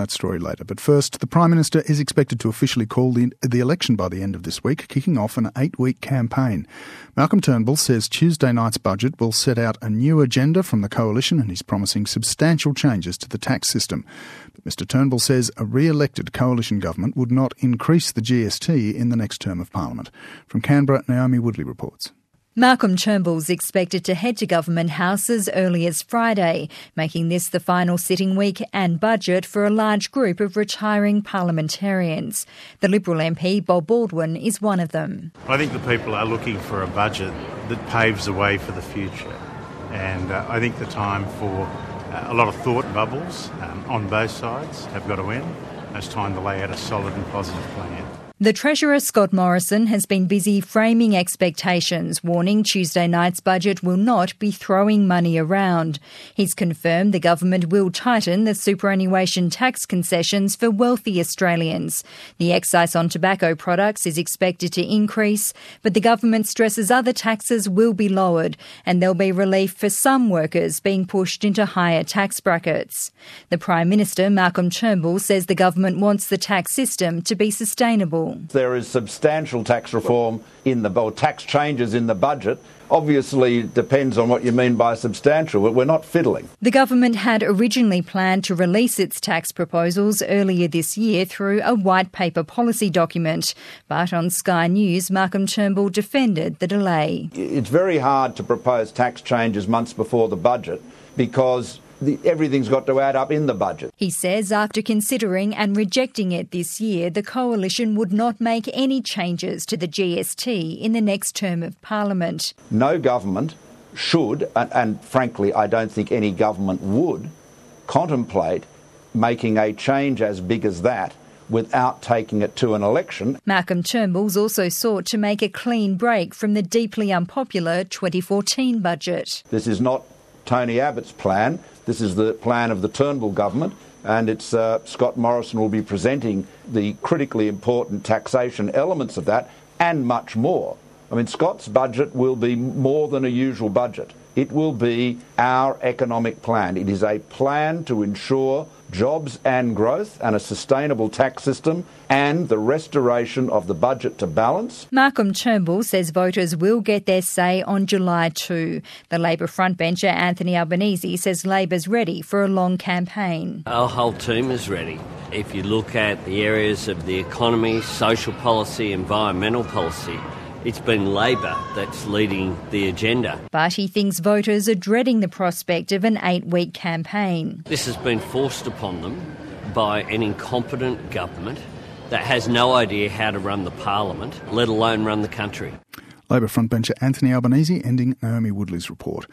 that story later. But first, the Prime Minister is expected to officially call the election by the end of this week, kicking off an 8-week campaign. Malcolm Turnbull says Tuesday night's budget will set out a new agenda from the coalition, and he's promising substantial changes to the tax system. But Mr Turnbull says a re-elected coalition government would not increase the GST in the next term of Parliament. From Canberra, Naomi Woodley reports. Malcolm Turnbull's expected to head to government house as early as Friday, making this the final sitting week and budget for a large group of retiring parliamentarians. The Liberal MP, Bob Baldwin, is one of them. I think the people are looking for a budget that paves the way for the future. And I think the time for a lot of thought bubbles on both sides have got to end. It's time to lay out a solid and positive plan. The Treasurer, Scott Morrison, has been busy framing expectations, warning Tuesday night's budget will not be throwing money around. He's confirmed the government will tighten the superannuation tax concessions for wealthy Australians. The excise on tobacco products is expected to increase, but the government stresses other taxes will be lowered and there'll be relief for some workers being pushed into higher tax brackets. The Prime Minister, Malcolm Turnbull, says the government wants the tax system to be sustainable. There is substantial tax reform or tax changes in the budget. Obviously, it depends on what you mean by substantial, but we're not fiddling. The government had originally planned to release its tax proposals earlier this year through a white paper policy document. But on Sky News, Malcolm Turnbull defended the delay. It's very hard to propose tax changes months before the budget because everything's got to add up in the budget. He says after considering and rejecting it this year, the coalition would not make any changes to the GST in the next term of Parliament. No government should, and frankly I don't think any government would, contemplate making a change as big as that without taking it to an election. Malcolm Turnbull's also sought to make a clean break from the deeply unpopular 2014 budget. This is not Tony Abbott's plan. This is the plan of the Turnbull government, and it's Scott Morrison will be presenting the critically important taxation elements of that and much more. I mean, Scott's budget will be more than a usual budget. It will be our economic plan. It is a plan to ensure jobs and growth and a sustainable tax system and the restoration of the budget to balance. Malcolm Turnbull says voters will get their say on July 2. The Labor frontbencher Anthony Albanese says Labor's ready for a long campaign. Our whole team is ready. If you look at the areas of the economy, social policy, environmental policy, it's been Labor that's leading the agenda. But he thinks voters are dreading the prospect of an 8-week campaign. This has been forced upon them by an incompetent government that has no idea how to run the parliament, let alone run the country. Labor frontbencher Anthony Albanese ending Naomi Woodley's report.